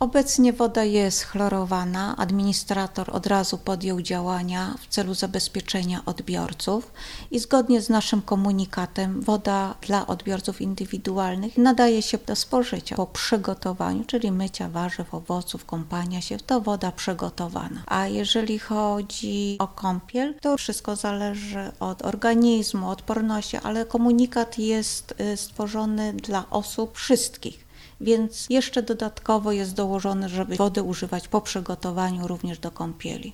Obecnie woda jest chlorowana. Administrator od razu podjął działania w celu zabezpieczenia odbiorców i zgodnie z naszym komunikatem woda dla odbiorców indywidualnych nadaje się do spożycia po przygotowaniu, czyli mycia warzyw, owoców, kąpania się, to woda przygotowana. A jeżeli chodzi o kąpiel, to wszystko zależy od organizmu, odporności, ale komunikat jest stworzony dla osób wszystkich. Więc jeszcze dodatkowo jest dołożone, żeby wody używać po przygotowaniu również do kąpieli.